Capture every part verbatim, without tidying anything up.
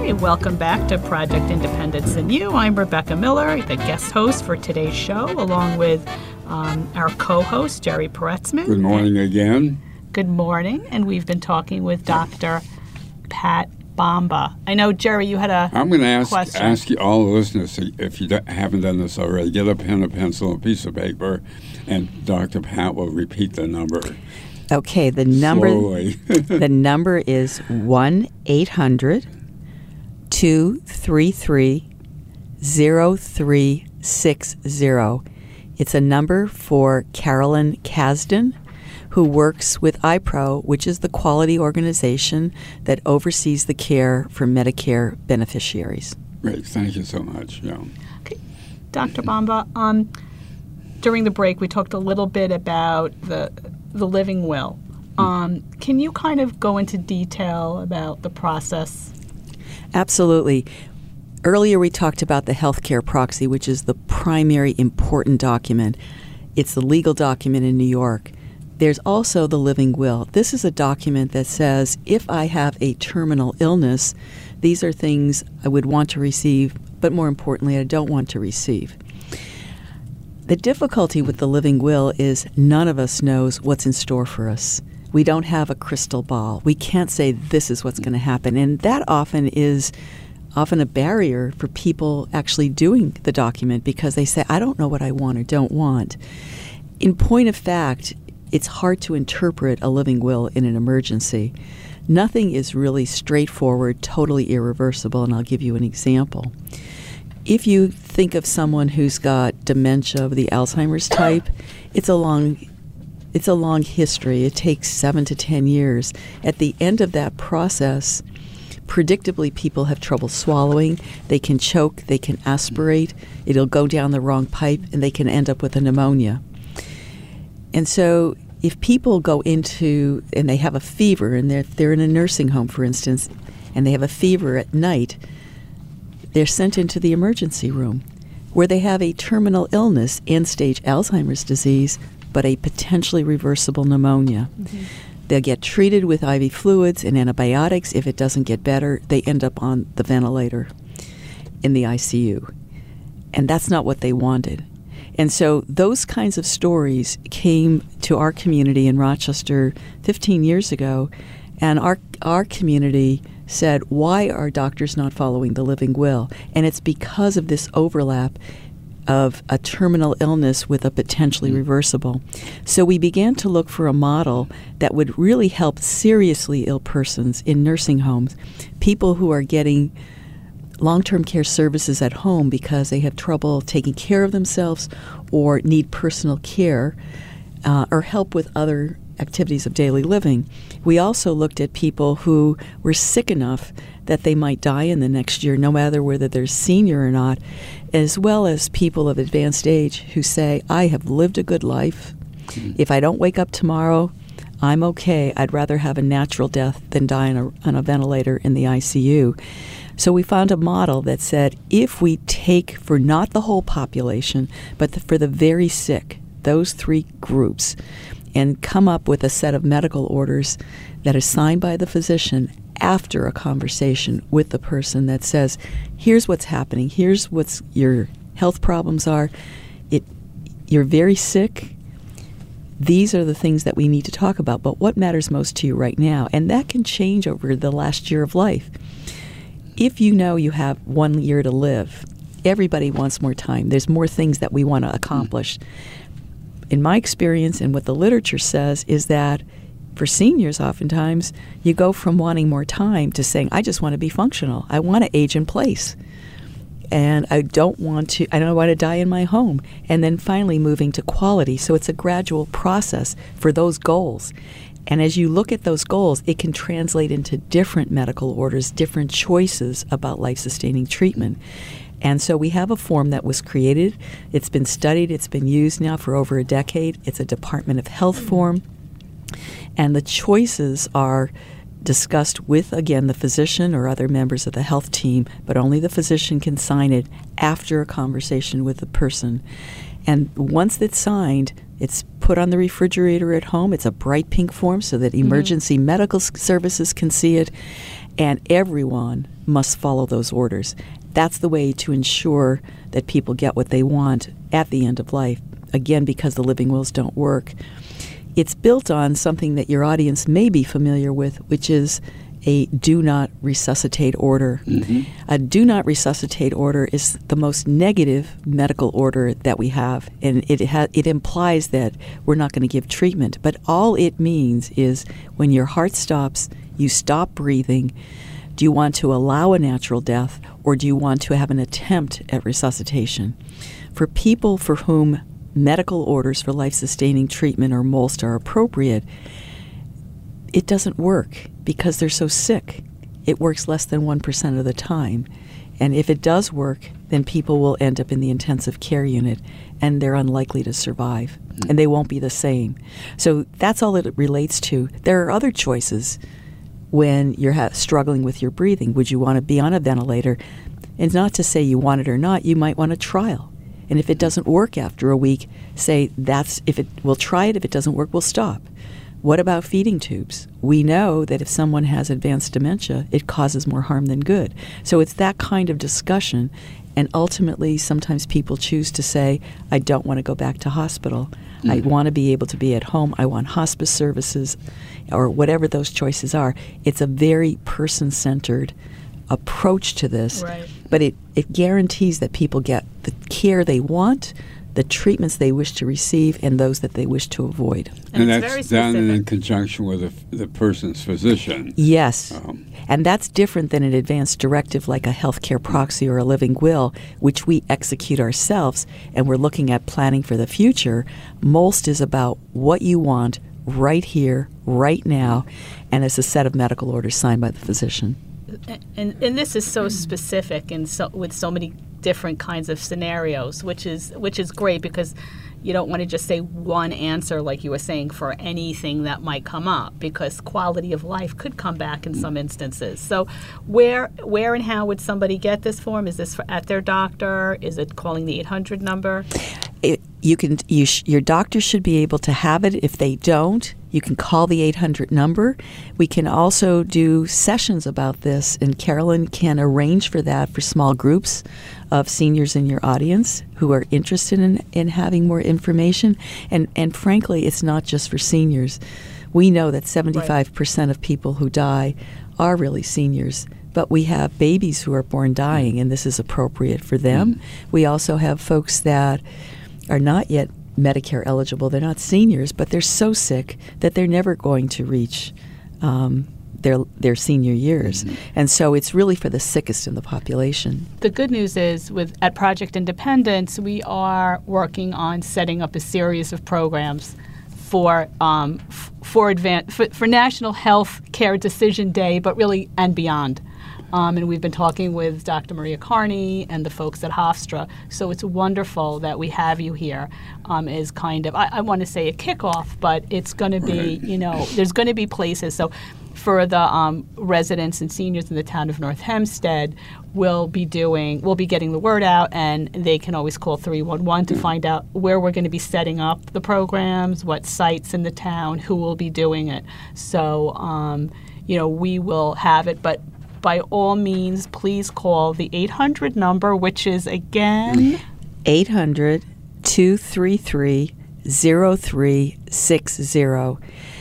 Hi, welcome back to Project Independence and You. I'm Rebecca Miller, the guest host for today's show, along with um, our co-host, Jerry Peretzman. Good morning again. Good morning, and we've been talking with Doctor Pat Bomba. I know, Jerry, you had a I'm going to ask question. ask you, all the listeners, if you haven't done this already, get a pen, a pencil, a piece of paper, and Doctor Pat will repeat the number. Okay, the number Slowly. the number is one eight hundred two three three zero three six zero. It's a number for Carolyn Kasdan, who works with I P R O, which is the quality organization that oversees the care for Medicare beneficiaries. Great, thank you so much. Yeah. Okay. Doctor Bomba, um, during the break, we talked a little bit about the the living will. Um, can you kind of go into detail about the process? Absolutely. Earlier we talked about the healthcare proxy, which is the primary important document. It's the legal document in New York. There's also the living will. This is a document that says if I have a terminal illness, these are things I would want to receive, but more importantly, I don't want to receive. The difficulty with the living will is none of us knows what's in store for us. We don't have a crystal ball. We can't say this is what's going to happen. And that often is often a barrier for people actually doing the document because they say, I don't know what I want or don't want. In point of fact, it's hard to interpret a living will in an emergency. Nothing is really straightforward, totally irreversible, and I'll give you an example. If you think of someone who's got dementia of the Alzheimer's type, it's a long it's a long history. It takes seven to ten years. At the end of that process, predictably people have trouble swallowing. They can choke, they can aspirate, it'll go down the wrong pipe, and they can end up with a pneumonia. And so if people go into, and they have a fever, and they're, they're in a nursing home, for instance, and they have a fever at night, they're sent into the emergency room where they have a terminal illness, end-stage Alzheimer's disease, but a potentially reversible pneumonia. Mm-hmm. They'll get treated with I V fluids and antibiotics. If it doesn't get better, they end up on the ventilator in the I C U. And that's not what they wanted. And so those kinds of stories came to our community in Rochester fifteen years ago, and our our community said, why are doctors not following the living will? And it's because of this overlap of a terminal illness with a potentially reversible. So we began to look for a model that would really help seriously ill persons in nursing homes, people who are getting long-term care services at home because they have trouble taking care of themselves or need personal care uh, or help with other activities of daily living. We also looked at people who were sick enough that they might die in the next year, no matter whether they're senior or not, as well as people of advanced age who say, I have lived a good life. Mm-hmm. If I don't wake up tomorrow, I'm okay. I'd rather have a natural death than die on a, on a ventilator in the I C U. So we found a model that said if we take for not the whole population, but the, for the very sick, those three groups, and come up with a set of medical orders that are signed by the physician after a conversation with the person that says, here's what's happening, here's what your health problems are, it, you're very sick, these are the things that we need to talk about, but what matters most to you right now? And that can change over the last year of life. If you know you have one year to live, everybody wants more time. There's more things that we want to accomplish. In my experience and what the literature says is that for seniors, oftentimes, you go from wanting more time to saying, I just want to be functional. I want to age in place. And I don't want to, I don't want to die in my home. And then finally moving to quality. So it's a gradual process for those goals. And as you look at those goals, it can translate into different medical orders, different choices about life-sustaining treatment. And so we have a form that was created. It's been studied. It's been used now for over a decade. It's a Department of Health form. And the choices are discussed with, again, the physician or other members of the health team, but only the physician can sign it after a conversation with the person. And once it's signed, it's put on the refrigerator at home. It's a bright pink form so that emergency mm-hmm. medical services can see it. And everyone must follow those orders. That's the way to ensure that people get what they want at the end of life. Again, because the living wills don't work. It's built on something that your audience may be familiar with, which is a do not resuscitate order. Mm-hmm. A do not resuscitate order is the most negative medical order that we have, and it ha- it implies that we're not going to give treatment. But all it means is when your heart stops, you stop breathing. Do you want to allow a natural death, or do you want to have an attempt at resuscitation? For people for whom medical orders for life-sustaining treatment or M O L S T are appropriate, it doesn't work because they're so sick. It works less than one percent of the time. And if it does work, then people will end up in the intensive care unit, and they're unlikely to survive, and they won't be the same. So that's all it relates to. There are other choices when you're ha- struggling with your breathing. Would you want to be on a ventilator? And not to say you want it or not, you might want a trial. And if it doesn't work after a week, say that's if it we'll try it. If it doesn't work, we'll stop. What about feeding tubes? We know that if someone has advanced dementia, it causes more harm than good. So it's that kind of discussion. And ultimately, sometimes people choose to say, I don't want to go back to hospital. Mm-hmm. I want to be able to be at home. I want hospice services, or whatever those choices are. It's a very person-centered approach to this. Right. But it, it guarantees that people get the care they want, the treatments they wish to receive, and those that they wish to avoid. And, and that's done in conjunction with the, the person's physician. Yes. Um, and that's different than an advanced directive like a healthcare proxy or a living will, which we execute ourselves, and we're looking at planning for the future. M O L S T is about what you want right here, right now, and it's a set of medical orders signed by the physician. And, and this is so specific and so with so many different kinds of scenarios, which is which is great because you don't want to just say one answer like you were saying for anything that might come up, because quality of life could come back in some instances. So where where and how would somebody get this form? Is this for, at their doctor? Is it calling the eight hundred number? It, you can you sh- your doctor should be able to have it. If they don't, you can call the eight hundred number. We can also do sessions about this, and Carolyn can arrange for that for small groups of seniors in your audience who are interested in, in having more information. And, and frankly, it's not just for seniors. We know that seventy-five percent of people who die are really seniors. But we have babies who are born dying, and this is appropriate for them. Mm-hmm. We also have folks that are not yet Medicare eligible. They're not seniors, but they're so sick that they're never going to reach um, their their senior years. Mm-hmm. And so it's really for the sickest in the population. The good news is with at Project Independence, we are working on setting up a series of programs for um, f- for, advan- for for National Health Care Decision Day, but really and beyond. Um, and we've been talking with Doctor Maria Carney and the folks at Hofstra. So it's wonderful that we have you here um, as kind of, I, I want to say a kickoff, but it's going to be, you know, there's going to be places. So for the um, residents and seniors in the town of North Hempstead, we'll be doing, we'll be getting the word out, and they can always call three one one to find out where we're going to be setting up the programs, what sites in the town, who will be doing it. So, um, you know, we will have it, but by all means, please call the eight hundred number, which is, again? eight hundred, two three three, zero three six zero.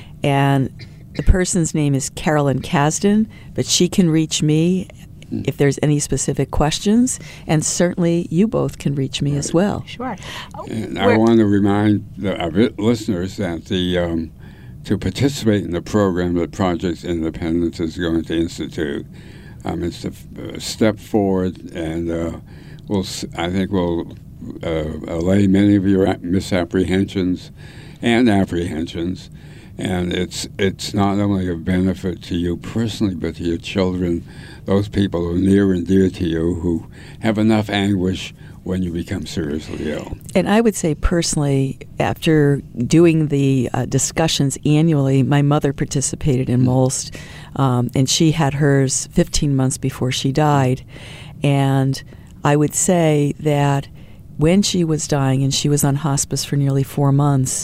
And the person's name is Carolyn Kasdan, but she can reach me if there's any specific questions, and certainly you both can reach me right. as well. Sure. And I want to remind the our listeners that the um, to participate in the program that Project Independence is going to institute, um, it's a, a step forward, and uh, we'll I think we'll uh, allay many of your misapprehensions and apprehensions. And it's it's not only a benefit to you personally, but to your children, those people who are near and dear to you, who have enough anguish when you become seriously ill. And I would say personally, after doing the uh, discussions annually, my mother participated in M O L S T, um, and she had hers fifteen months before she died. And I would say that when she was dying, and she was on hospice for nearly four months,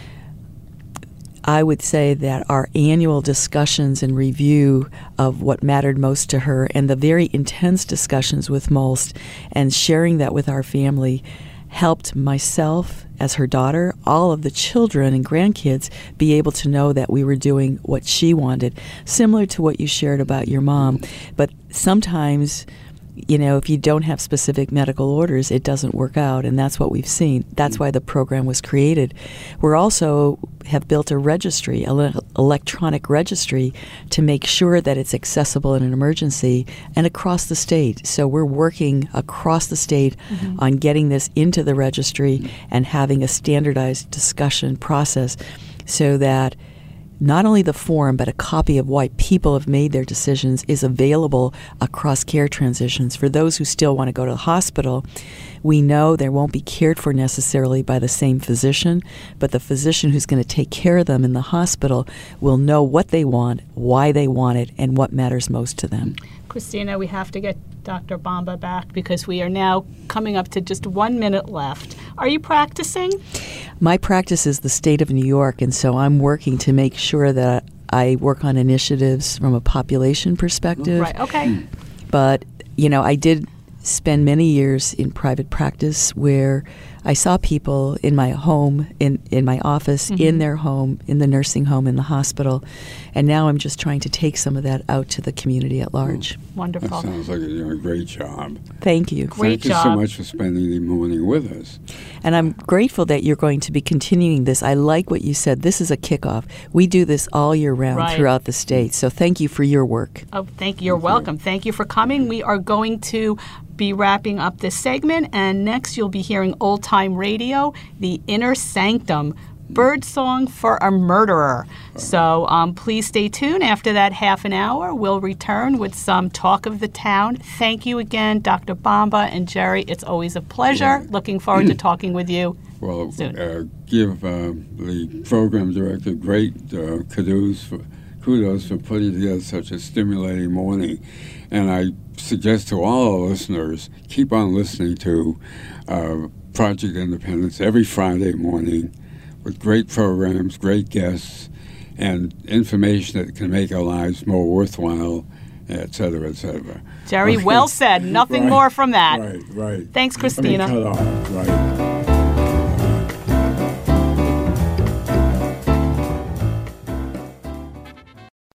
I would say that our annual discussions and review of what mattered most to her, and the very intense discussions with MOLST, and sharing that with our family, helped myself as her daughter, all of the children and grandkids, be able to know that we were doing what she wanted, similar to what you shared about your mom. But sometimes, you know, if you don't have specific medical orders, it doesn't work out, and that's what we've seen. That's why the program was created. We're also have built a registry, an electronic registry, to make sure that it's accessible in an emergency and across the state. So we're working across the state mm-hmm. on getting this into the registry and having a standardized discussion process so that not only the form, but a copy of why people have made their decisions is available across care transitions. For those who still want to go to the hospital, we know they won't be cared for necessarily by the same physician, but the physician who's going to take care of them in the hospital will know what they want, why they want it, and what matters most to them. Christina, we have to get Doctor Bomba back because we are now coming up to just one minute left. Are you practicing? My practice is the state of New York, and so I'm working to make sure that I work on initiatives from a population perspective. Right, okay. But, you know, I did spend many years in private practice where I saw people in my home, in, in my office, mm-hmm. in their home, in the nursing home, in the hospital. And now I'm just trying to take some of that out to the community at large. Oh, wonderful. That sounds like you're doing a great job. Thank you. Great Thank job. you so much for spending the morning with us. And I'm grateful that you're going to be continuing this. I like what you said. This is a kickoff. We do this all year round right. throughout the state. So thank you for your work. Oh, thank you. You're welcome. Thank you for coming. We are going to be wrapping up this segment, and next you'll be hearing Old Time Radio, The Inner Sanctum, Birdsong for a Murderer. So um, please stay tuned. After that half an hour, we'll return with some talk of the town. Thank you again, Doctor Bomba and Jerry. It's always a pleasure. Yeah. Looking forward to talking with you Well, soon. Uh, give uh, the program director great uh, kudos for, kudos for putting together such a stimulating morning. And I suggest to all our listeners, keep on listening to uh, Project Independence every Friday morning with great programs, great guests, and information that can make our lives more worthwhile, et cetera, et cetera. Jerry, Okay. well said. Nothing Right. more from that. Right, right. Thanks, Let me Christina. cut off. Right.